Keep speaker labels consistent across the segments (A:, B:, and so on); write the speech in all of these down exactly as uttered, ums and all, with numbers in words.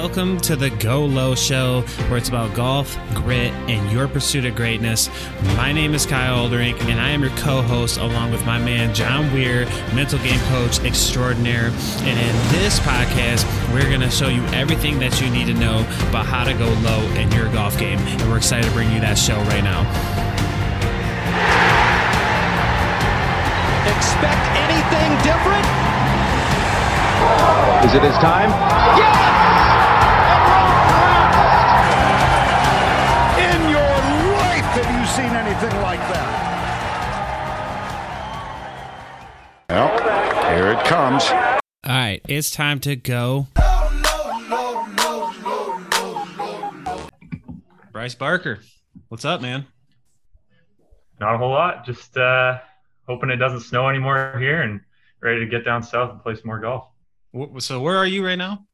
A: Welcome to the Go Low Show, where it's about golf, grit, and your pursuit of greatness. My name is Kyle Olderink, and I am your co-host along with my man, John Weir, mental game coach extraordinaire. And in this podcast, we're going to show you everything that you need to know about how to go low in your golf game. And we're excited to bring you that show right now.
B: Expect anything different?
C: Is it his time?
B: Yes! And in your life have you seen anything like that?
C: Well, here it comes.
A: All right, it's time to go. Bryce Barker, what's up, man?
D: Not a whole lot. Just uh, hoping it doesn't snow anymore here and ready to get down south and play some more golf.
A: So where are you right now?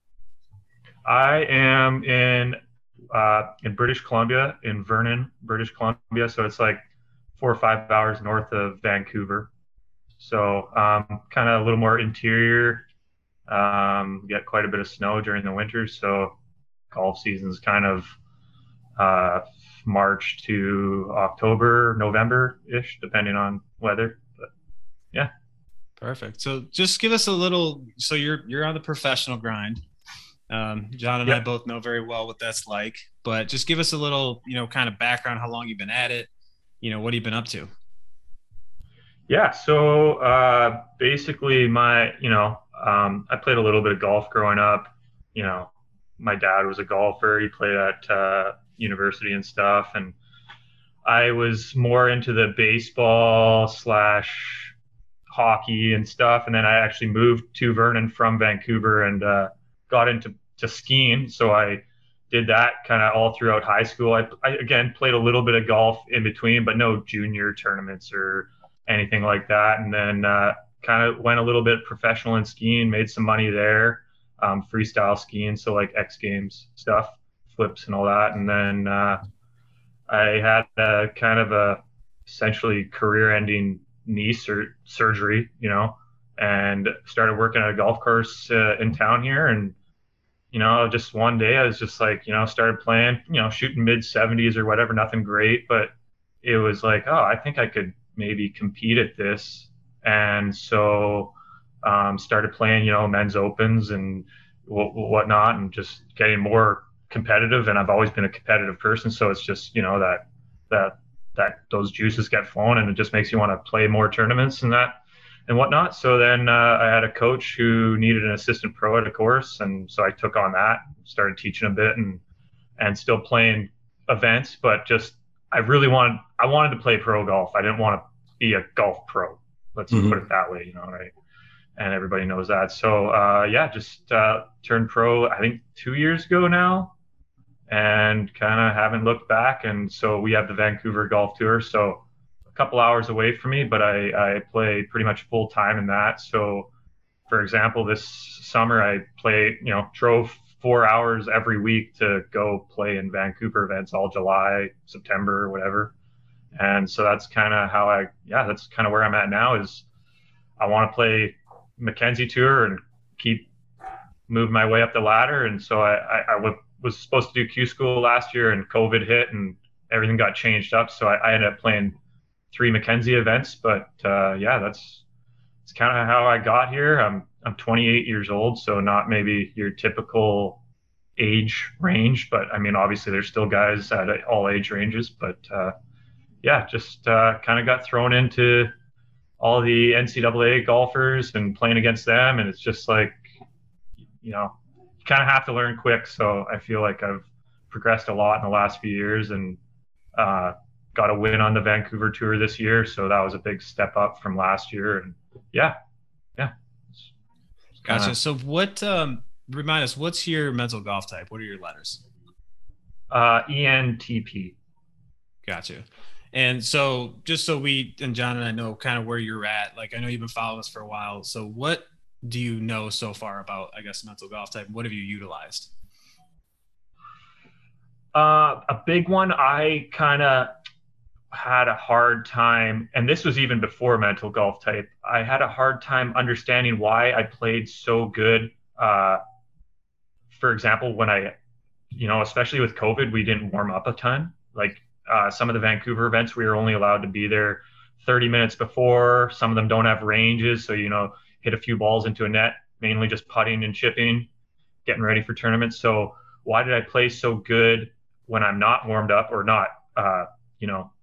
D: I am in uh, in British Columbia, in Vernon, British Columbia. So it's like four or five hours north of Vancouver. So um, kind of a little more interior. Um, we get quite a bit of snow during the winter. So golf season's kind of uh, March to October, November-ish, depending on weather. But yeah.
A: Perfect. So just give us a little, so you're you're on the professional grind. Um, John and
D: yep.
A: I both know very well what that's like, but just give us a little, you know, kind of background, how long you've been at it, you know, what have you been up to?
D: Yeah. So uh, basically my, you know, um, I played a little bit of golf growing up. You know, my dad was a golfer. He played at uh, university and stuff. And I was more into the baseball slash hockey and stuff, and then I actually moved to Vernon from Vancouver and uh, got into to skiing. So I did that kind of all throughout high school. I, I again played a little bit of golf in between, but no junior tournaments or anything like that. And then uh, kind of went a little bit professional in skiing, made some money there, um, freestyle skiing, so like X Games stuff, flips and all that. And then uh, I had a kind of a essentially career-ending knee sur- surgery, you know, and started working at a golf course uh, in town here. And, you know, just one day I was just like, you know, started playing, you know, shooting mid seventies or whatever, nothing great, but it was like, oh, I think I could maybe compete at this. And so um, started playing, you know, men's opens and w- whatnot, and just getting more competitive. And I've always been a competitive person. So it's just, you know, that, that, that those juices get flowing, and it just makes you want to play more tournaments and that and whatnot. So then uh, I had a coach who needed an assistant pro at a course, and so I took on that, started teaching a bit, and and still playing events, but just I really wanted I wanted to play pro golf. I didn't want to be a golf pro. Let's mm-hmm. put it that way, you know, right? And everybody knows that. So uh, yeah, just uh, turned pro I think two years ago now. And kind of haven't looked back. And so we have the Vancouver Golf Tour, so a couple hours away from me, but I, I play pretty much full time in that. So for example, this summer I play, you know, drove four hours every week to go play in Vancouver events all July, September, whatever. And so that's kind of how I, yeah, that's kind of where I'm at now. Is I want to play Mackenzie Tour and keep moving my way up the ladder. And so I, I, I would, was supposed to do Q School last year, and COVID hit and everything got changed up. So I, I ended up playing three Mackenzie events, but uh, yeah, that's, it's kind of how I got here. I'm, I'm twenty-eight years old, so not maybe your typical age range, but I mean, obviously there's still guys at all age ranges, but uh, yeah, just uh, kind of got thrown into all the N C double A golfers and playing against them. And it's just like, you know, kind of have to learn quick. So I feel like I've progressed a lot in the last few years, and uh, got a win on the Vancouver Tour this year. So that was a big step up from last year. And yeah, yeah. It's, it's kinda...
A: Gotcha. So what, um, remind us, what's your mental golf type? What are your letters?
D: Uh, E N T P.
A: Gotcha. And so just so we, and John and I know kind of where you're at, like, I know you've been following us for a while. So what do you know so far about, I guess, mental golf type? What have you utilized?
D: Uh, a big one, I kind of had a hard time, and this was even before mental golf type, I had a hard time understanding why I played so good uh, for example, when I, you know, especially with COVID, we didn't warm up a ton. Like uh, some of the Vancouver events, we were only allowed to be there thirty minutes before. Some of them don't have ranges. So, you know, hit a few balls into a net, mainly just putting and chipping, getting ready for tournaments. So why did I play so good when I'm not warmed up or not, uh, you know,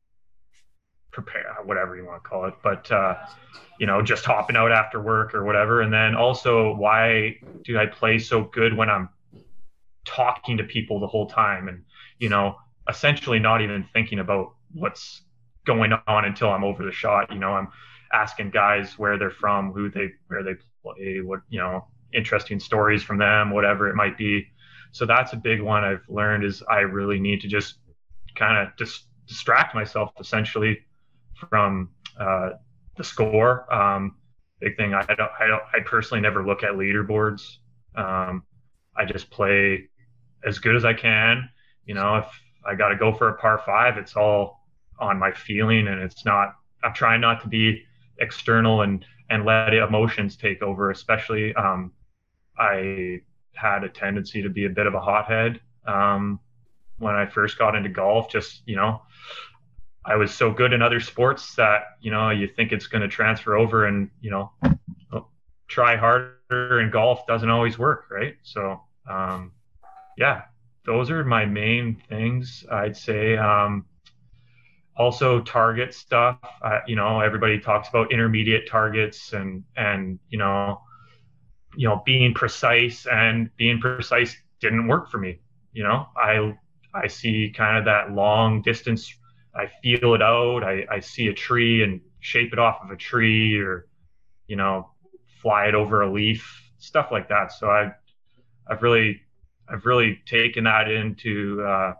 D: prepare, whatever you want to call it, but, uh, you know, just hopping out after work or whatever. And then also, why do I play so good when I'm talking to people the whole time and, you know, essentially not even thinking about what's going on until I'm over the shot. You know, I'm asking guys where they're from, who they, where they play, what, you know, interesting stories from them, whatever it might be. So that's a big one I've learned, is I really need to just kind of just distract myself essentially from uh, the score. Um, big thing. I don't, I don't, I personally never look at leaderboards. Um, I just play as good as I can. You know, if I got to go for a par five, it's all on my feeling, and it's not, I'm trying not to be external and, and let emotions take over. Especially, um, I had a tendency to be a bit of a hothead um, when I first got into golf. Just, you know, I was so good in other sports that, you know, you think it's going to transfer over, and, you know, try harder in golf doesn't always work. Right. So, um, yeah, those are my main things, I'd say. Um, also target stuff, uh, you know, everybody talks about intermediate targets and, and, you know, you know, being precise, and being precise didn't work for me. You know, I, I see kind of that long distance. I feel it out. I, I see a tree and shape it off of a tree, or, you know, fly it over a leaf, stuff like that. So I've, I've really, I've really taken that into uh,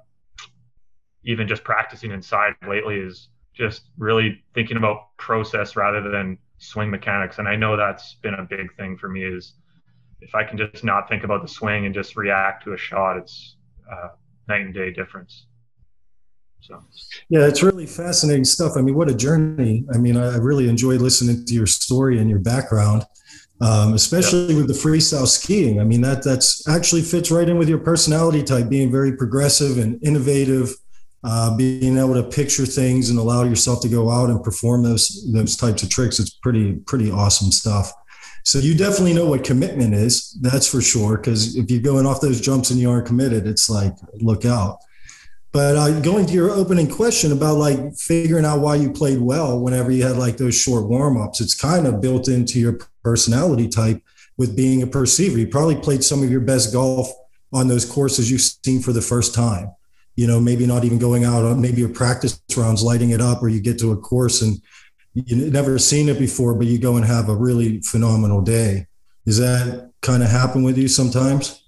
D: even just practicing inside lately, is just really thinking about process rather than swing mechanics. And I know that's been a big thing for me, is if I can just not think about the swing and just react to a shot, it's uh, night and day difference. So,
E: yeah, it's really fascinating stuff. I mean, what a journey. I mean, I really enjoyed listening to your story and your background, um, especially yeah. with the freestyle skiing. I mean, that that's actually fits right in with your personality type, being very progressive and innovative, uh, being able to picture things and allow yourself to go out and perform those those types of tricks. It's pretty, pretty awesome stuff. So you definitely know what commitment is, that's for sure, because if you're going off those jumps and you aren't committed, it's like, look out. But uh, going to your opening question about like figuring out why you played well whenever you had like those short warm-ups, it's kind of built into your personality type with being a perceiver. You probably played some of your best golf on those courses you've seen for the first time. You know, maybe not even going out on maybe your practice rounds, lighting it up, or you get to a course and you've never seen it before, but you go and have a really phenomenal day. Does that kind of happen with you sometimes?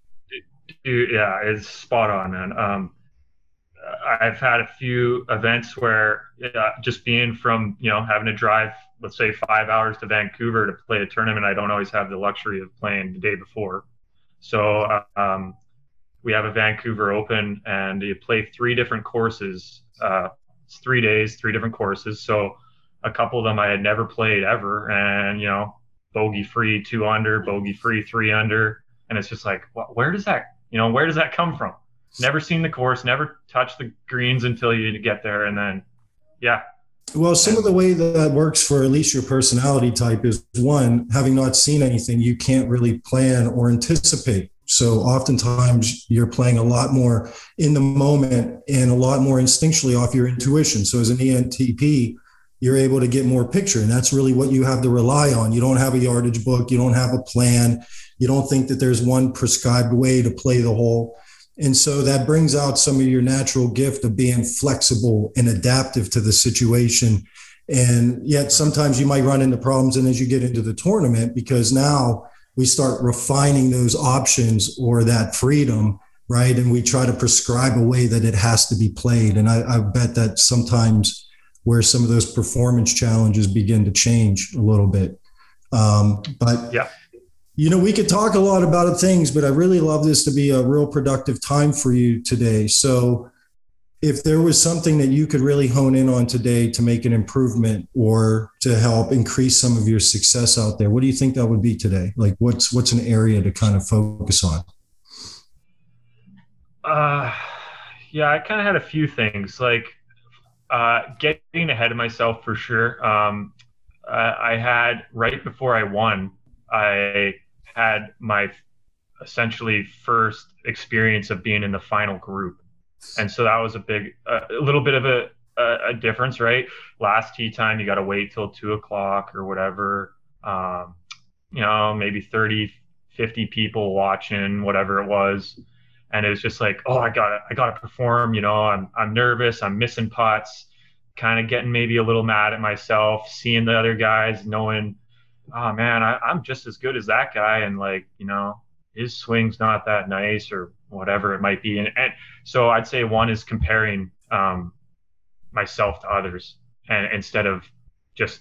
D: Yeah, it's spot on, man. Um, I've had a few events where uh, just being from, you know, having to drive, let's say five hours to Vancouver to play a tournament, I don't always have the luxury of playing the day before. So uh, um, we have a Vancouver Open, and you play three different courses. Uh, it's three days, three different courses. So a couple of them I had never played ever, and, you know, bogey free two under, bogey free three under. And it's just like, where does that, you know, where does that come from? Never seen the course, never touched the greens until you get there. And then, yeah.
E: Well, some of the way that works for at least your personality type is, one, having not seen anything, you can't really plan or anticipate. So oftentimes you're playing a lot more in the moment and a lot more instinctually off your intuition. So as an E N T P, you're able to get more picture. And that's really what you have to rely on. You don't have a yardage book. You don't have a plan. You don't think that there's one prescribed way to play the hole. And so that brings out some of your natural gift of being flexible and adaptive to the situation. And yet sometimes you might run into problems. And as you get into the tournament, because now we start refining those options or that freedom, right? And we try to prescribe a way that it has to be played. And I, I bet that sometimes where some of those performance challenges begin to change a little bit. Um, but,
D: yeah.
E: you know, we could talk a lot about things, but I really love this to be a real productive time for you today. So if there was something that you could really hone in on today to make an improvement or to help increase some of your success out there, what do you think that would be today? Like what's, what's an area to kind of focus on?
D: Uh, yeah, I kind of had a few things like uh, getting ahead of myself for sure. Um, I, I had right before I won, I had my essentially first experience of being in the final group, and so that was a big, uh, a little bit of a, a a difference, right? Last tee time, you got to wait till two o'clock or whatever. Um, you know, maybe thirty, fifty people watching, whatever it was. And it was just like, oh, I gotta, I gotta perform. You know, I'm, I'm nervous. I'm missing putts, kind of getting maybe a little mad at myself, seeing the other guys, knowing, oh man, I, I'm just as good as that guy, and like, you know, his swing's not that nice or whatever it might be. And, and so I'd say one is comparing um, myself to others, and instead of just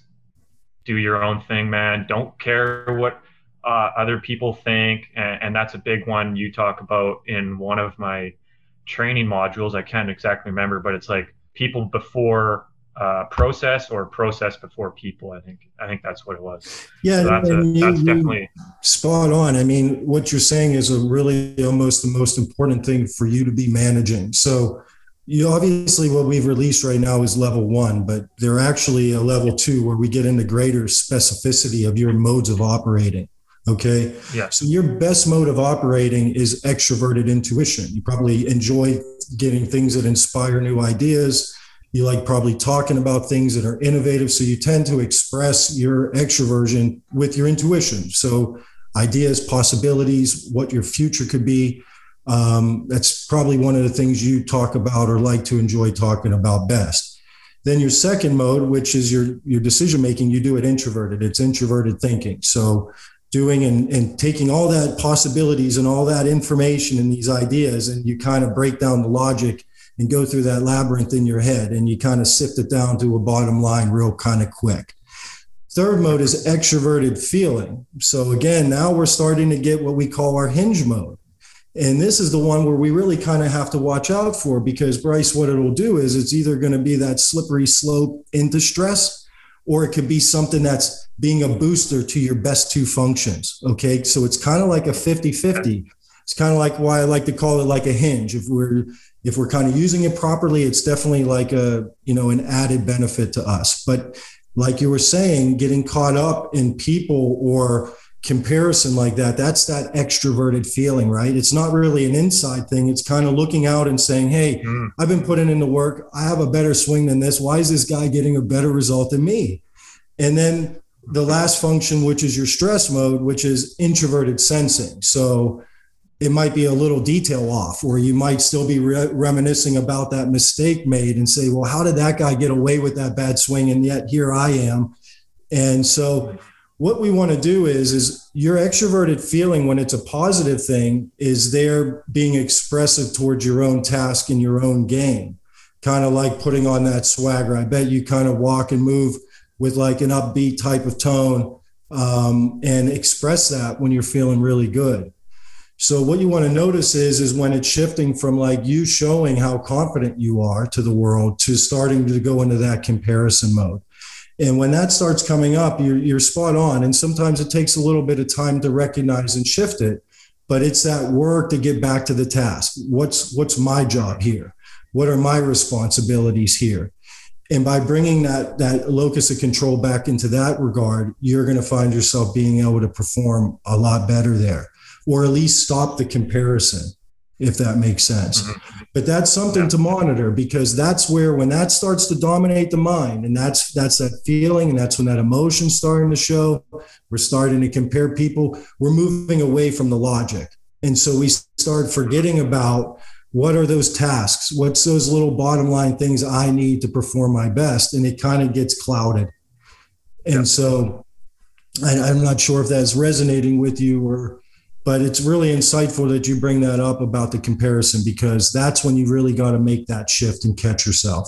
D: do your own thing, man. Don't care what uh, other people think. And, and that's a big one you talk about in one of my training modules. I can't exactly remember, but it's like people before uh, process, or process before people. I think I think that's what it was.
E: Yeah,
D: so that's a,
E: you,
D: that's
E: you
D: definitely
E: spot on. I mean, what you're saying is a really almost the most important thing for you to be managing. So you obviously what we've released right now is level one, but they're actually a level two where we get into greater specificity of your modes of operating. Okay.
D: Yeah.
E: So your best mode of operating is extroverted intuition. You probably enjoy getting things that inspire new ideas. You like probably talking about things that are innovative. So you tend to express your extroversion with your intuition. So ideas, possibilities, what your future could be. Um, that's probably one of the things you talk about or like to enjoy talking about best. Then your second mode, which is your, your decision making, you do it introverted. It's introverted thinking. So doing and, and taking all that possibilities and all that information and these ideas, and you kind of break down the logic and go through that labyrinth in your head, and you kind of sift it down to a bottom line real kind of quick. Third mode is extroverted feeling. So again, now we're starting to get what we call our hinge mode. And this is the one where we really kind of have to watch out for, because Bryce, what it'll do is it's either going to be that slippery slope into stress, or it could be something that's being a booster to your best two functions. Okay. So it's kind of like a fifty-fifty. It's kind of like why I like to call it like a hinge. If we're, if we're kind of using it properly, it's definitely like a, you know, an added benefit to us. But like you were saying, getting caught up in people or comparison like that, that's that extroverted feeling, right? It's not really an inside thing. It's kind of looking out and saying, hey, mm. I've been putting in the work. I have a better swing than this. Why is this guy getting a better result than me? And then the last function, which is your stress mode, which is introverted sensing. So it might be a little detail off, or you might still be re- reminiscing about that mistake made and say, well, how did that guy get away with that bad swing? And yet here I am. And so what we want to do is, is your extroverted feeling, when it's a positive thing, is there being expressive towards your own task and your own game, kind of like putting on that swagger. I bet you kind of walk and move with like an upbeat type of tone um, and express that when you're feeling really good. So what you want to notice is, is when it's shifting from like you showing how confident you are to the world to starting to go into that comparison mode. And when that starts coming up, you're, you're spot on. And sometimes it takes a little bit of time to recognize and shift it, but it's that work to get back to the task. What's, what's my job here? What are my responsibilities here? And by bringing that, that locus of control back into that regard, you're going to find yourself being able to perform a lot better there, or at least stop the comparison, if that makes sense. Mm-hmm. But that's something yeah. to monitor, because that's where, when that starts to dominate the mind, and that's that's that feeling, and that's when that emotion's starting to show, we're starting to compare people, we're moving away from the logic. And so we start forgetting about what are those tasks, what's those little bottom line things I need to perform my best, and it kind of gets clouded. And yeah. so I, I'm not sure if that's resonating with you, or but it's really insightful that you bring that up about the comparison, because that's when you really got to make that shift and catch yourself.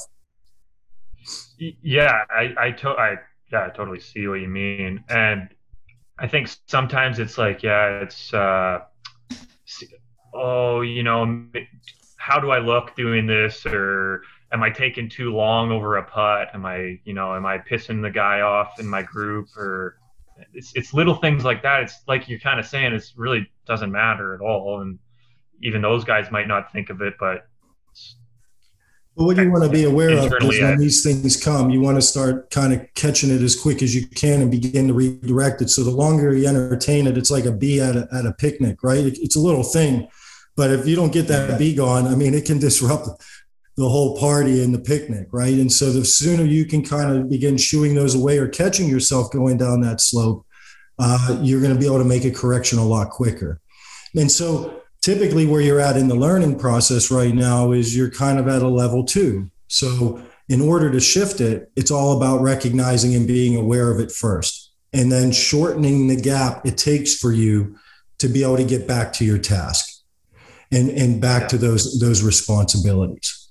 D: Yeah, I, I, to, I, yeah, I totally see what you mean. And I think sometimes it's like, yeah, it's, uh, oh, you know, how do I look doing this? Or am I taking too long over a putt? Am I, you know, am I pissing the guy off in my group? Or It's it's little things like that. It's like you're kind of saying, it really doesn't matter at all. And even those guys might not think of it, but
E: But what you want to be aware of is
D: Internally,
E: when
D: I-
E: these things come, you want to start kind of catching it as quick as you can and begin to redirect it. So the longer you entertain it, it's like a bee at a, at a picnic, right? It, it's a little thing, but if you don't get that bee gone, I mean, it can disrupt the whole party and the picnic, right? And so the sooner you can kind of begin shooing those away or catching yourself going down that slope, uh, you're going to be able to make a correction a lot quicker. And so typically where you're at in the learning process right now is you're kind of at a level two. So in order to shift it, it's all about recognizing and being aware of it first, and then shortening the gap it takes for you to be able to get back to your task and, and back yeah. to those, those responsibilities.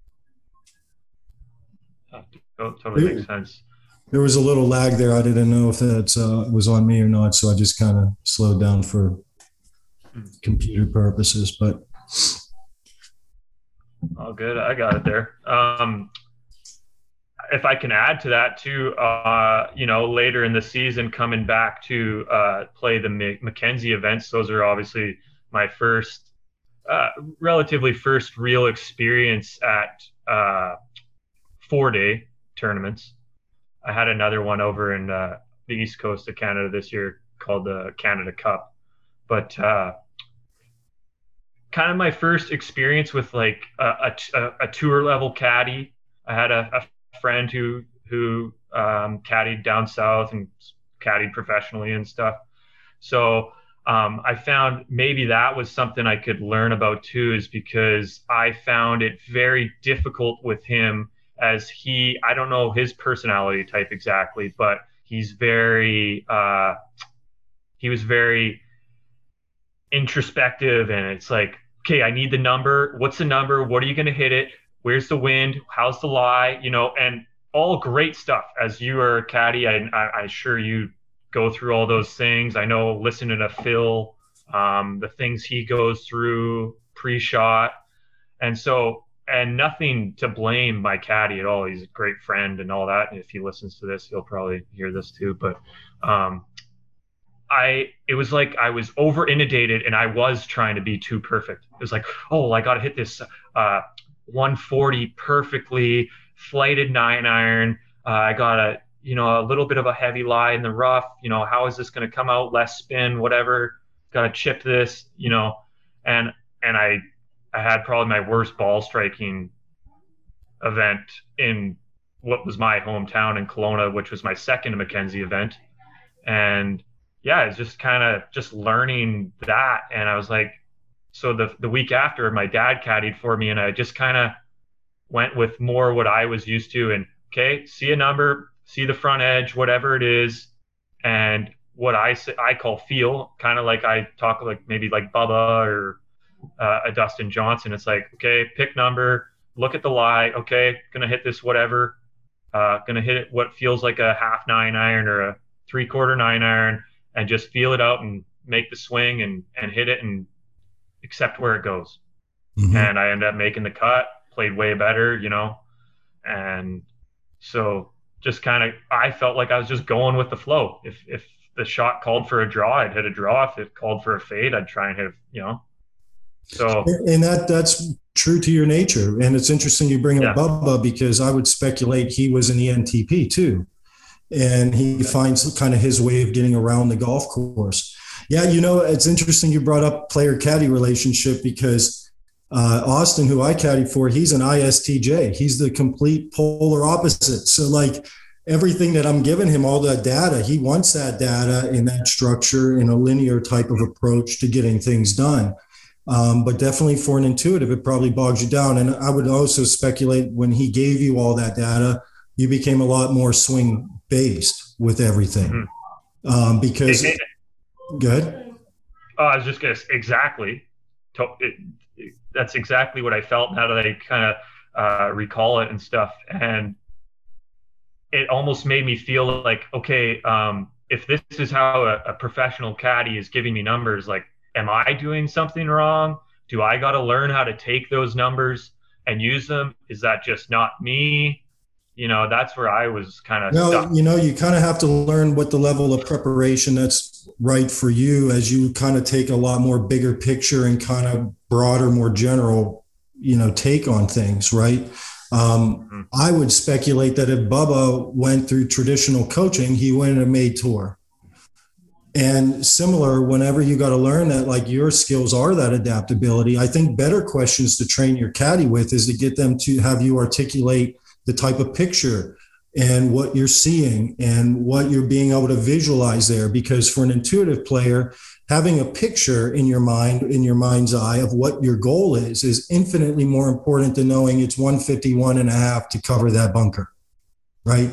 D: Oh, totally makes sense.
E: There was a little lag there. I didn't know if that uh, was on me or not. So I just kind of slowed down for computer purposes, but
D: all good. I got it there. Um, if I can add to that too, uh, you know, later in the season, coming back to uh, play the Mackenzie events, those are obviously my first, uh, relatively first real experience at uh, four day tournaments. I had another one over in uh, the East Coast of Canada this year called the Canada Cup. But uh, kind of my first experience with like a, a, a tour level caddy. I had a, a friend who who um, caddied down south and caddied professionally and stuff. So um, I found maybe that was something I could learn about too, is because I found it very difficult with him, as he, I don't know his personality type exactly, but he's very, uh, he was very introspective, and it's like, okay, I need the number. What's the number? What are you going to hit it? Where's the wind? How's the lie? You know, and all great stuff. As you are a caddy, I, I, I sure you go through all those things. I know listening to Phil, um, the things he goes through pre-shot. And so, and nothing to blame my caddy at all. He's a great friend and all that. And if he listens to this, he'll probably hear this too. But um, I, it was like I was over inundated, and I was trying to be too perfect. It was like, oh, I got to hit this uh, one forty perfectly, flighted nine iron. Uh, I got a, you know, a little bit of a heavy lie in the rough. You know, how is this going to come out? Less spin, whatever. Got to chip this, you know, and and I. I had probably my worst ball striking event in what was my hometown in Kelowna, which was my second Mackenzie event. And yeah, it's just kind of just learning that. And I was like, so the the week after, my dad caddied for me, and I just kind of went with more what I was used to. And okay, see a number, see the front edge, whatever it is, and what I say, I call feel, kind of like I talk like maybe like Bubba or Uh, a Dustin Johnson. It's like, okay, pick number, look at the lie. Okay, gonna hit this whatever. Uh, gonna hit it what feels like a half nine iron or a three quarter nine iron, and just feel it out and make the swing and and hit it and accept where it goes. Mm-hmm. And I ended up making the cut, played way better, you know. And so just kind of, I felt like I was just going with the flow. If if the shot called for a draw, I'd hit a draw. If it called for a fade, I'd try and hit, you know. So,
E: and that that's true to your nature. And it's interesting you bring up yeah. Bubba, because I would speculate he was an E N T P too. And he finds kind of his way of getting around the golf course. Yeah, you know, it's interesting you brought up player-caddy relationship, because uh, Austin, who I caddy for, he's an I S T J. He's the complete polar opposite. So like everything that I'm giving him, all that data, he wants that data in that structure, in a linear type of approach to getting things done. Um, but definitely for an intuitive, it probably bogs you down. And I would also speculate when he gave you all that data, you became a lot more swing based with everything. Mm-hmm. Um, because it, it, good.
D: Oh, I was just going to exactly. It, it, that's exactly what I felt now that I kind of uh, recall it and stuff. And it almost made me feel like, okay, um, if this is how a, a professional caddy is giving me numbers, like, am I doing something wrong? Do I got to learn how to take those numbers and use them? Is that just not me? You know, that's where I was kind of
E: no,
D: stuck.
E: You know, you kind of have to learn what the level of preparation that's is right for you as you kind of take a lot more bigger picture and kind of broader, more general, you know, take on things, right? Um, mm-hmm. I would speculate that if Bubba went through traditional coaching, he went in a made tour. And similar, whenever you got to learn that, like, your skills are that adaptability, I think better questions to train your caddy with is to get them to have you articulate the type of picture and what you're seeing and what you're being able to visualize there. Because for an intuitive player, having a picture in your mind, in your mind's eye of what your goal is, is infinitely more important than knowing it's one fifty-one and a half to cover that bunker, right?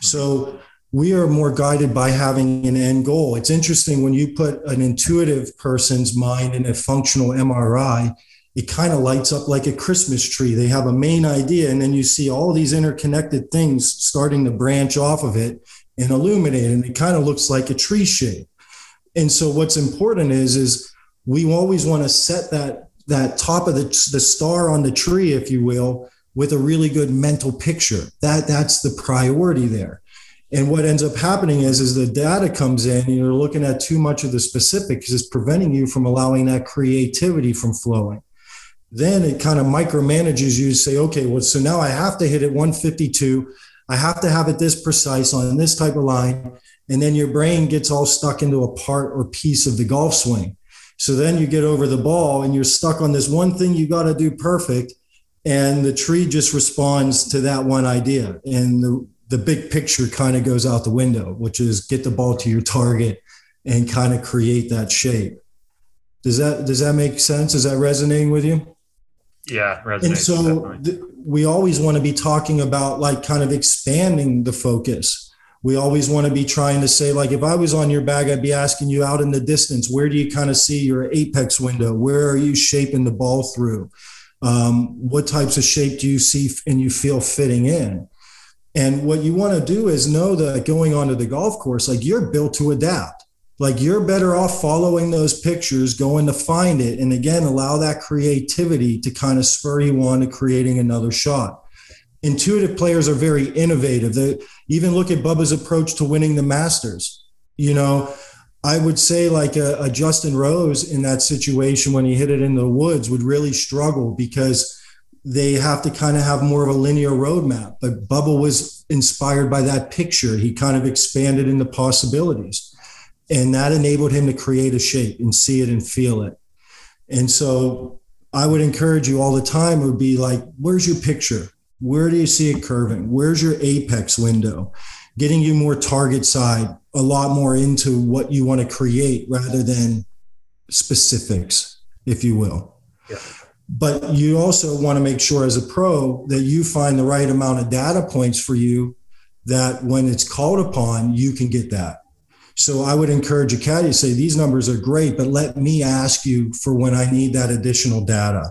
E: So we are more guided by having an end goal. It's interesting when you put an intuitive person's mind in a functional M R I, it kind of lights up like a Christmas tree. They have a main idea, and then you see all these interconnected things starting to branch off of it and illuminate, and it kind of looks like a tree shape. And so what's important is, is we always want to set that, that top of the, the star on the tree, if you will, with a really good mental picture. That, that's the priority there. And what ends up happening is, is the data comes in and you're looking at too much of the specifics. It's preventing you from allowing that creativity from flowing. Then it kind of micromanages you to say, okay, well, so now I have to hit it one fifty-two. I have to have it this precise on this type of line. And then your brain gets all stuck into a part or piece of the golf swing. So then you get over the ball and you're stuck on this one thing you got to do perfect. And the tree just responds to that one idea. And the the big picture kind of goes out the window, which is get the ball to your target and kind of create that shape. Does that, does that make sense? Is that resonating with you?
D: Yeah. Resonates,
E: and so th- we always want to be talking about, like, kind of expanding the focus. We always want to be trying to say, like, if I was on your bag, I'd be asking you out in the distance, where do you kind of see your apex window? Where are you shaping the ball through? Um, what types of shape do you see and you feel fitting in? And what you want to do is know that going onto the golf course, like, you're built to adapt. Like, you're better off following those pictures, going to find it. And again, allow that creativity to kind of spur you on to creating another shot. Intuitive players are very innovative. They even look at Bubba's approach to winning the Masters. You know, I would say, like, a, a Justin Rose in that situation, when he hit it in the woods, would really struggle because they have to kind of have more of a linear roadmap. But Bubba was inspired by that picture. He kind of expanded in the possibilities, and that enabled him to create a shape and see it and feel it. And so I would encourage you all the time, it would be like, where's your picture? Where do you see it curving? Where's your apex window? Getting you more target side, a lot more into what you want to create rather than specifics, if you will. Yeah. But you also want to make sure as a pro that you find the right amount of data points for you, that when it's called upon, you can get that. So I would encourage a caddy to say, these numbers are great, but let me ask you for when I need that additional data,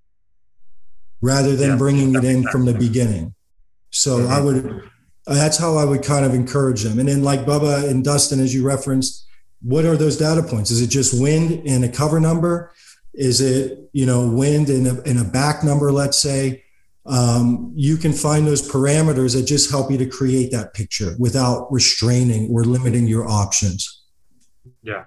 E: rather than yeah, bringing it in from the beginning. So mm-hmm. I would, that's how I would kind of encourage them. And then, like Bubba and Dustin, as you referenced, what are those data points? Is it just wind and a cover number? Is it, you know, wind and a, and a back number, let's say? Um, you can find those parameters that just help you to create that picture without restraining or limiting your options.
D: Yeah.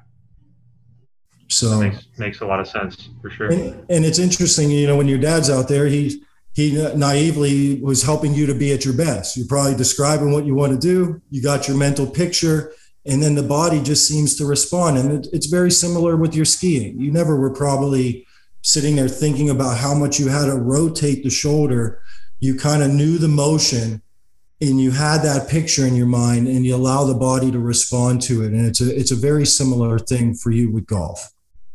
E: So
D: that makes, makes a lot of sense, for sure.
E: And, and it's interesting, you know, when your dad's out there, he, he naively was helping you to be at your best. You're probably describing what you want to do. You got your mental picture, and then the body just seems to respond. And it, it's very similar with your skiing. You never were probably sitting there thinking about how much you had to rotate the shoulder. You kind of knew the motion, and you had that picture in your mind, and you allow the body to respond to it. And it's a, it's a very similar thing for you with golf.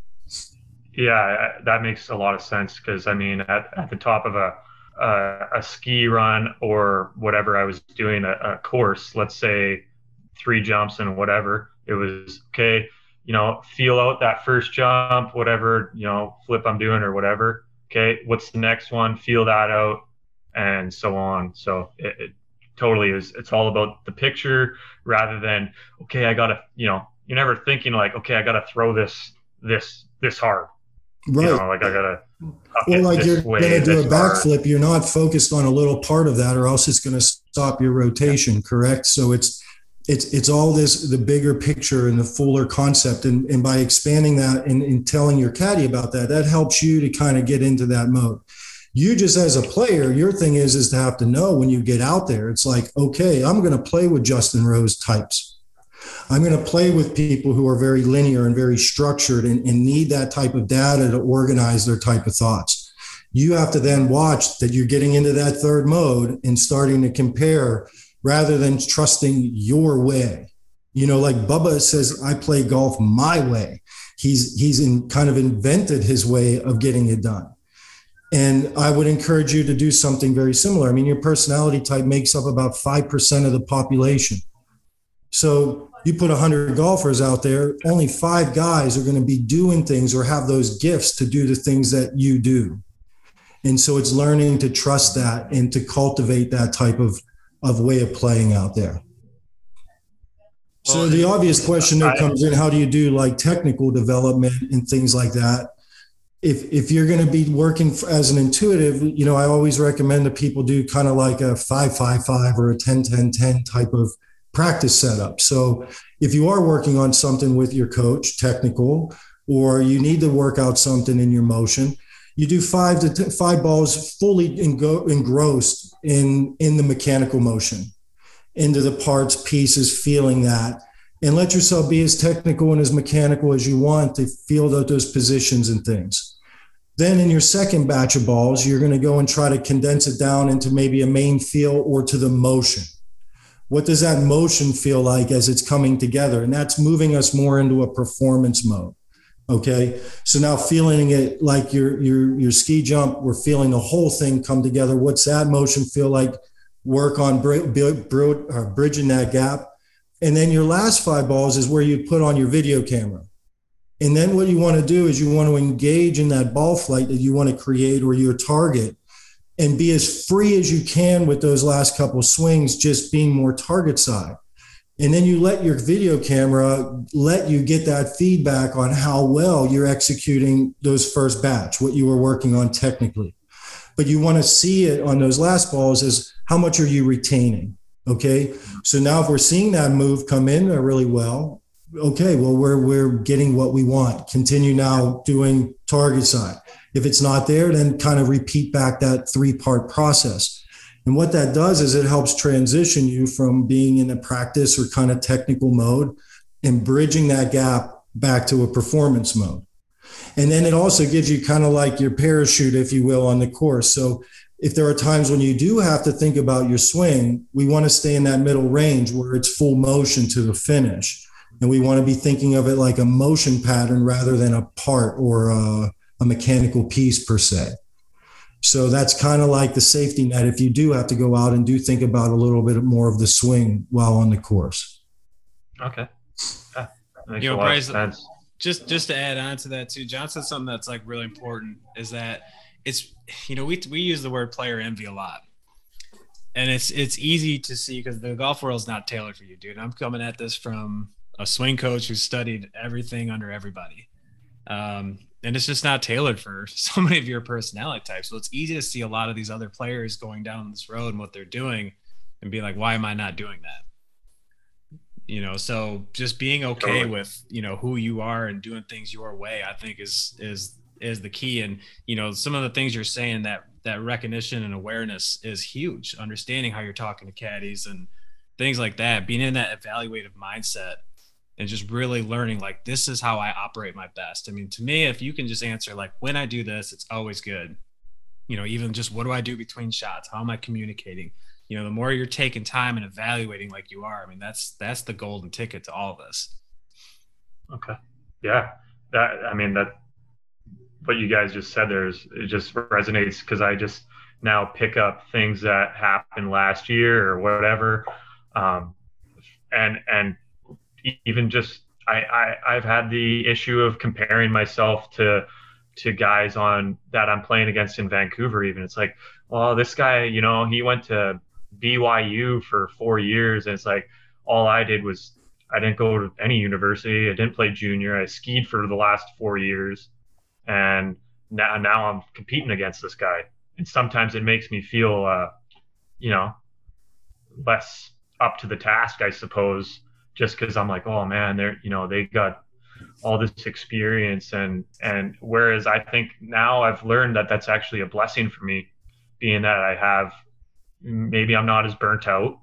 D: Yeah, that makes a lot of sense. Because I mean, at, at the top of a, a a ski run or whatever I was doing, a, a course, let's say three jumps and whatever, it was okay. You know, feel out that first jump, whatever, you know, flip I'm doing or whatever. Okay, what's the next one? Feel that out, and so on. So it, it totally is. It's all about the picture rather than, okay, I gotta, you know, you're never thinking like, okay, I gotta throw this this this hard.
E: Right.
D: You know, like I gotta.
E: Or like you're going to do a backflip, you're not focused on a little part of that, or else it's going to stop your rotation. Correct. So it's it's it's all this, the bigger picture and the fuller concept. And, and by expanding that and, and telling your caddy about that, that helps you to kind of get into that mode. You just as a player, your thing is, is to have to know when you get out there, it's like, okay, I'm going to play with Justin Rose types. I'm going to play with people who are very linear and very structured and, and need that type of data to organize their type of thoughts. You have to then watch that you're getting into that third mode and starting to compare rather than trusting your way. You know, like Bubba says, I play golf my way. He's, he's in, kind of invented his way of getting it done. And I would encourage you to do something very similar. I mean, your personality type makes up about five percent of the population. So you put one hundred golfers out there, only five guys are going to be doing things or have those gifts to do the things that you do. And so it's learning to trust that and to cultivate that type of of way of playing out there. So the obvious question that comes in, how do you do like technical development and things like that? If if you're going to be working as an intuitive, you know, I always recommend that people do kind of like a five five five or a ten ten ten type of practice setup. So if you are working on something with your coach, technical, or you need to work out something in your motion, you do five to t- five balls fully engo- engrossed in, in the mechanical motion, into the parts, pieces, feeling that, and let yourself be as technical and as mechanical as you want to feel out those positions and things. Then in your second batch of balls, you're going to go and try to condense it down into maybe a main feel or to the motion. What does that motion feel like as it's coming together? And that's moving us more into a performance mode. Okay. So now feeling it like your, your, your ski jump, we're feeling the whole thing come together. What's that motion feel like? Work on br- br- or bridging that gap. And then your last five balls is where you put on your video camera. And then what you want to do is you want to engage in that ball flight that you want to create or your target and be as free as you can with those last couple of swings, just being more target side. And then you let your video camera let you get that feedback on how well you're executing those first batch, what you were working on technically. But you want to see it on those last balls as how much are you retaining? Okay. So now if we're seeing that move come in really well, okay, well, we're, we're getting what we want. Continue now doing target side. If it's not there, then kind of repeat back that three part process. And what that does is it helps transition you from being in a practice or kind of technical mode and bridging that gap back to a performance mode. And then it also gives you kind of like your parachute, if you will, on the course. So if there are times when you do have to think about your swing, we want to stay in that middle range where it's full motion to the finish. And we want to be thinking of it like a motion pattern rather than a part or a, a mechanical piece per se. So that's kind of like the safety net if you do have to go out and do think about a little bit more of the swing while on the course.
D: Okay. Yeah, that makes
A: You know,
D: a lot
A: Bryce,
D: of sense.
A: just just to add on to that too, John said something that's like really important is that it's, you know, we we use the word player envy a lot. And it's it's easy to see because the golf world is not tailored for you, dude. I'm coming at this from a swing coach who studied everything under everybody. Um, and it's just not tailored for so many of your personality types. So it's easy to see a lot of these other players going down this road and what they're doing and be like, why am I not doing that? You know, so just being okay
D: Totally.
A: with, you know, who you are and doing things your way, I think is, is, is the key. And, you know, some of the things you're saying, that, that recognition and awareness is huge. Understanding how you're talking to caddies and things like that, being in that evaluative mindset and just really learning, like, this is how I operate my best. I mean, to me, if you can just answer, like, when I do this, it's always good. You know, even just what do I do between shots? How am I communicating? You know, the more you're taking time and evaluating like you are, I mean, that's, that's the golden ticket to all of this.
D: Okay. Yeah. That, I mean, that, what you guys just said there is, it just resonates because I just now pick up things that happened last year or whatever. Um, and, and even just, I, I, I've had the issue of comparing myself to, to guys on that I'm playing against in Vancouver. Even it's like, well, this guy, you know, he went to B Y U for four years. And it's like, all I did was, I didn't go to any university. I didn't play junior. I skied for the last four years. And now, now I'm competing against this guy. And sometimes it makes me feel, uh, you know, less up to the task, I suppose, just because I'm like, oh man, they're, you know, they got all this experience. And, and whereas I think now I've learned that that's actually a blessing for me, being that I have, maybe I'm not as burnt out.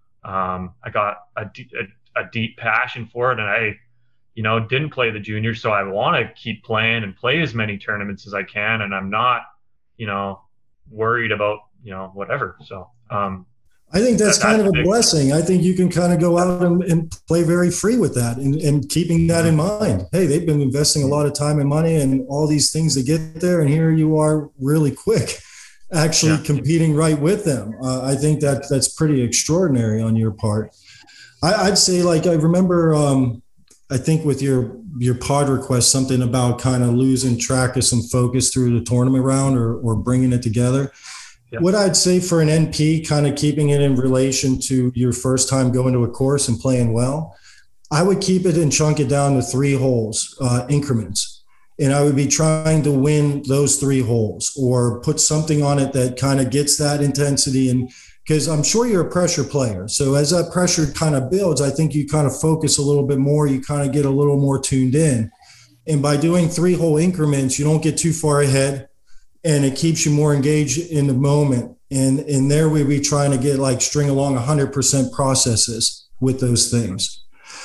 D: Um, I got a, a, a deep passion for it, and I, you know, didn't play the juniors. So I want to keep playing and play as many tournaments as I can. And I'm not, you know, worried about, you know, whatever. So, um,
E: I think that's,
D: that,
E: kind
D: that's
E: of a blessing. I think you can kind of go out and, and play very free with that, and, and keeping that in mind. Hey, they've been investing a lot of time and money and all these things to get there, and here you are really quick actually yeah. competing right with them. Uh, I think that that's pretty extraordinary on your part. I, I'd say, like, I remember, um, I think with your, your pod request, something about kind of losing track of some focus through the tournament round, or, or bringing it together. Yep. What I'd say for an N P, kind of keeping it in relation to your first time going to a course and playing well, I would keep it and chunk it down to three holes, uh, increments. And I would be trying to win those three holes, or put something on it that kind of gets that intensity. And because I'm sure you're a pressure player. So as that pressure kind of builds, I think you kind of focus a little bit more, you kind of get a little more tuned in. And by doing three hole increments, you don't get too far ahead, and it keeps you more engaged in the moment. And, and there we'd be trying to get, like, string along one hundred percent processes with those things.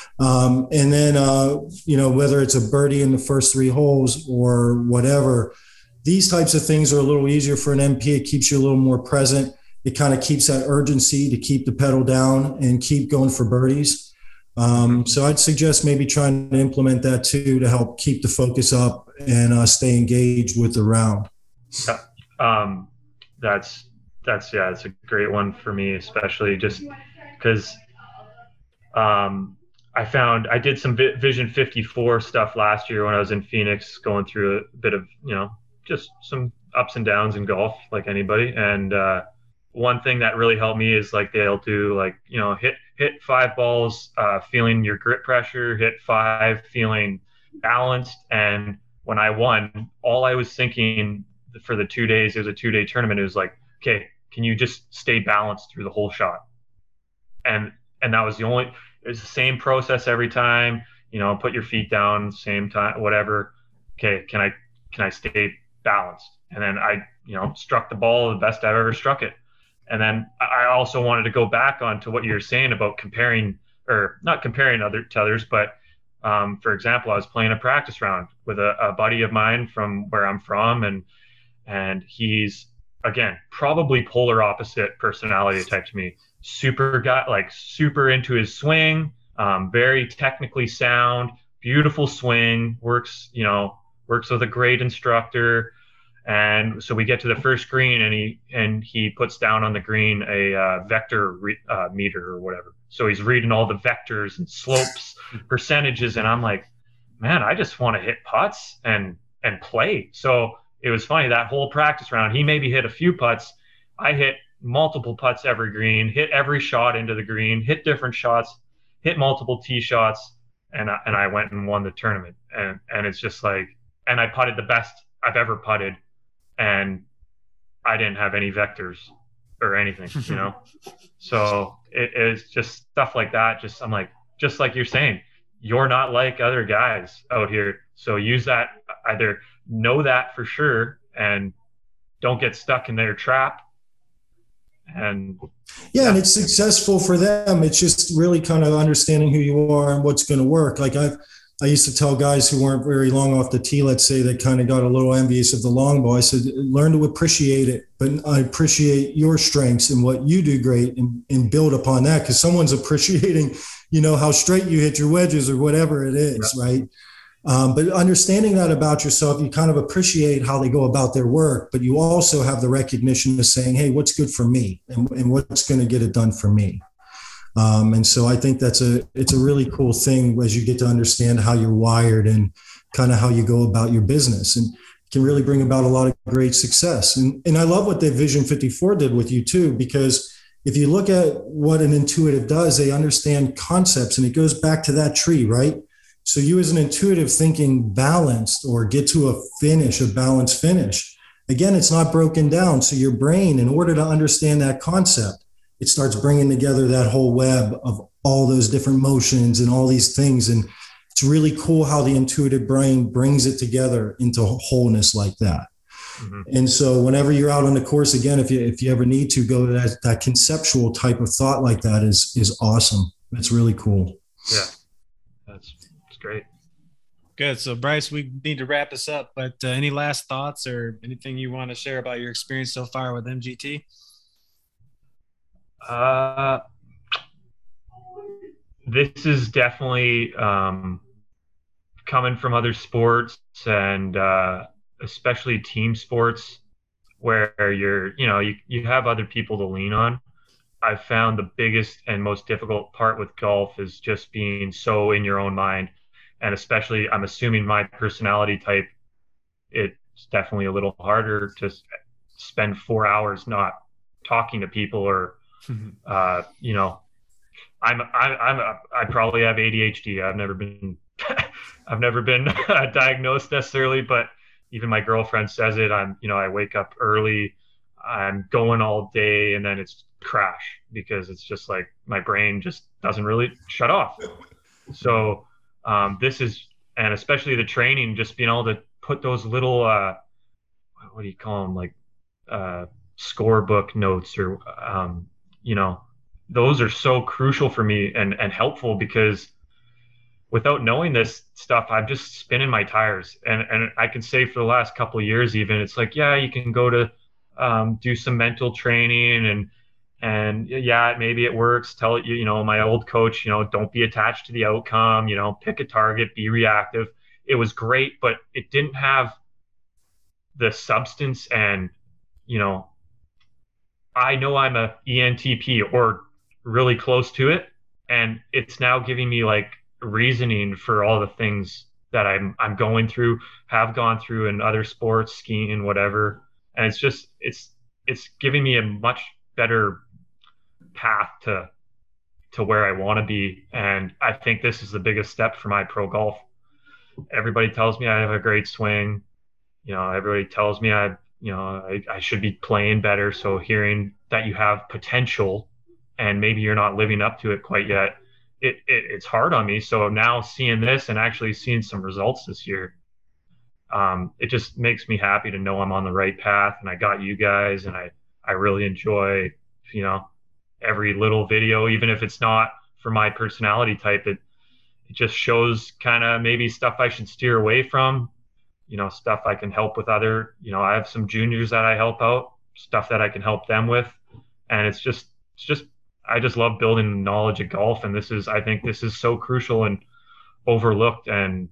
E: Um, and then, uh, you know, whether it's a birdie in the first three holes or whatever, these types of things are a little easier for an M P. It keeps you a little more present. It kind of keeps that urgency to keep the pedal down and keep going for birdies. Um, so I'd suggest maybe trying to implement that too, to help keep the focus up and uh, stay engaged with the round.
D: Yeah. Um, that's, that's, yeah, it's a great one for me, especially just because, um, I found I did some Vision fifty-four stuff last year when I was in Phoenix, going through a bit of, you know, just some ups and downs in golf, like anybody. And, uh, one thing that really helped me is, like, they'll do, like, you know, hit, hit five balls, uh, feeling your grip pressure, hit five, feeling balanced. And when I won, all I was thinking for the two days, it was a two day tournament. It was like, okay, can you just stay balanced through the whole shot? And, and that was the only, it was the same process every time, you know, put your feet down, same time, whatever. Okay. Can I, can I stay balanced? And then I, you know, struck the ball the best I've ever struck it. And then I also wanted to go back on to what you were saying about comparing, or not comparing other to others, but um, for example, I was playing a practice round with a, a buddy of mine from where I'm from, and and he's, again, probably polar opposite personality type to me. Super guy, like super into his swing, um, very technically sound, beautiful swing, works, you know, works with a great instructor. And so we get to the first green, and he and he puts down on the green a uh, vector re, uh, meter or whatever. So he's reading all the vectors and slopes, percentages, and I'm like, man, I just want to hit putts and and play. So it was funny, that whole practice round, he maybe hit a few putts. I hit multiple putts every green, hit every shot into the green, hit different shots, hit multiple tee shots, and I, and I went and won the tournament. And and it's just like, and I putted the best I've ever putted. And I didn't have any vectors or anything, you know? So it is just stuff like that. Just, I'm like, just like you're saying, you're not like other guys out here. So use that, either know that for sure and don't get stuck in their trap. And
E: yeah, and it's successful for them. It's just really kind of understanding who you are and what's going to work. Like I've, I used to tell guys who weren't very long off the tee, let's say, that kind of got a little envious of the long ball. I said, learn to appreciate it, but I appreciate your strengths and what you do great, and, and build upon that, because someone's appreciating, you know, how straight you hit your wedges or whatever it is, yeah. Right? Um, but understanding that about yourself, you kind of appreciate how they go about their work, but you also have the recognition of saying, hey, what's good for me, and, and what's going to get it done for me. Um, and so I think that's a, it's a really cool thing as you get to understand how you're wired and kind of how you go about your business, and can really bring about a lot of great success. And, and I love what the Vision fifty-four did with you too, because if you look at what an intuitive does, they understand concepts, and it goes back to that tree, right? So you as an intuitive thinking balanced, or get to a finish, a balanced finish. Again, it's not broken down. So your brain, in order to understand that concept, it starts bringing together that whole web of all those different motions and all these things. And it's really cool how the intuitive brain brings it together into wholeness like that. Mm-hmm. And so whenever you're out on the course, again, if you if you ever need to go to that, that conceptual type of thought like that is is awesome. It's really cool.
D: Yeah, that's, that's great.
A: Good. So Bryce, we need to wrap this up, but uh, any last thoughts or anything you want to share about your experience so far with M G T?
D: Uh, this is definitely um, coming from other sports and uh, especially team sports where you're, you know, you, you have other people to lean on. I've found the biggest and most difficult part with golf is just being so in your own mind. And especially, I'm assuming my personality type, it's definitely a little harder to spend four hours not talking to people or, uh, you know, I'm, I'm, I'm, a, I probably have A D H D. I've never been, I've never been diagnosed necessarily, but even my girlfriend says it. I'm, you know, I wake up early, I'm going all day, and then it's crash because it's just like my brain just doesn't really shut off. So um, this is, and especially the training, just being able to put those little, uh, what do you call them, like uh, scorebook notes or, um, you know, those are so crucial for me and, and helpful because without knowing this stuff, I'm just spinning my tires. And, and I can say for the last couple of years, even it's like, yeah, you can go to um, do some mental training and, and yeah, maybe it works. Tell it, you, you know, my old coach, you know, don't be attached to the outcome, you know, pick a target, be reactive. It was great, but it didn't have the substance and, you know, I know I'm a E N T P or really close to it. And it's now giving me like reasoning for all the things that I'm, I'm going through, have gone through in other sports, skiing, whatever. And it's just, it's, it's giving me a much better path to, to where I want to be. And I think this is the biggest step for my pro golf. Everybody tells me I have a great swing. You know, everybody tells me I, you know, I, I should be playing better. So hearing that you have potential and maybe you're not living up to it quite yet, it, it it's hard on me. So now seeing this and actually seeing some results this year, um, it just makes me happy to know I'm on the right path and I got you guys and I, I really enjoy, you know, every little video, even if it's not for my personality type, it, it just shows kind of maybe stuff I should steer away from. You know, stuff I can help with other, you know, I have some juniors that I help out, stuff that I can help them with. And it's just, it's just, I just love building knowledge of golf. And this is, I think this is so crucial and overlooked. And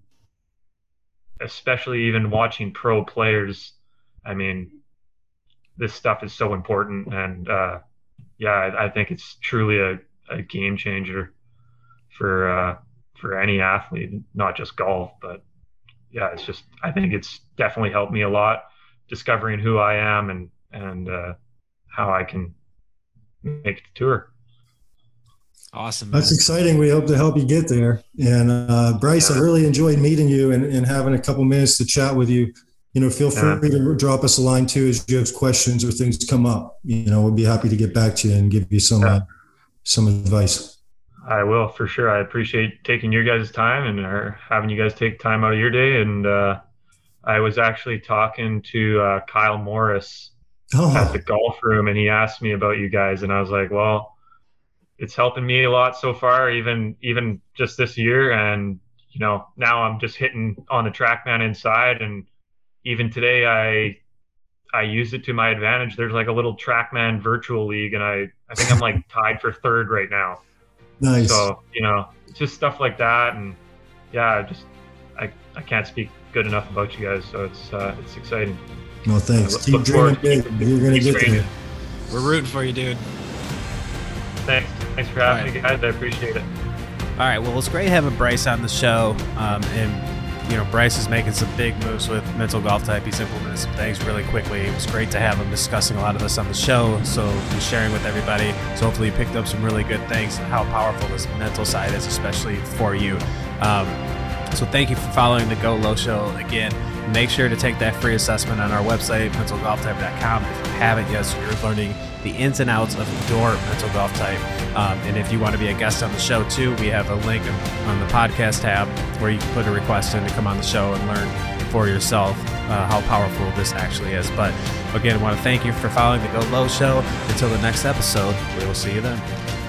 D: especially even watching pro players, I mean, this stuff is so important. And uh, yeah, I, I think it's truly a, a game changer for, uh, for any athlete, not just golf, but yeah, it's just, I think it's definitely helped me a lot discovering who I am and, and uh, how I can make the tour.
A: Awesome. Man.
E: That's exciting. We hope to help you get there. And uh, Bryce, yeah. I really enjoyed meeting you and, and having a couple minutes to chat with you. You know, feel free yeah. to drop us a line too as you have questions or things come up. You know, we'll be happy to get back to you and give you some, yeah. uh, some advice.
D: I will, for sure. I appreciate taking your guys' time and or having you guys take time out of your day. And uh, I was actually talking to uh, Kyle Morris oh. at the golf room, and he asked me about you guys. And I was like, well, it's helping me a lot so far, even even just this year. And, you know, now I'm just hitting on the TrackMan inside. And even today, I I use it to my advantage. There's like a little TrackMan virtual league, and I, I think I'm like tied for third right now.
E: Nice.
D: So, you know, just stuff like that. And yeah, just, I, I can't speak good enough about you guys. So it's, uh, it's exciting.
E: No, thanks. Keep look dreaming big. You're going to get there.
A: We're rooting for you, dude.
D: Thanks. Thanks for having right. me, guys. I appreciate it.
A: All right. Well, it's great having Bryce on the show. Um, and, you know, Bryce is making some big moves with Mental Golf Type. He's implemented some things really quickly. It was great to have him discussing a lot of this on the show. So he's sharing with everybody. So hopefully you picked up some really good things and how powerful this mental side is, especially for you. Um, so thank you for following the Go Low Show. Again, make sure to take that free assessment on our website, mental golf type dot com. If you haven't yet, so you're learning the ins and outs of your mental golf type. Um, and if you want to be a guest on the show too, we have a link on the podcast tab where you can put a request in to come on the show and learn for yourself uh, how powerful this actually is. But again, I want to thank you for following the Go Low Show. Until the next episode, we will see you then.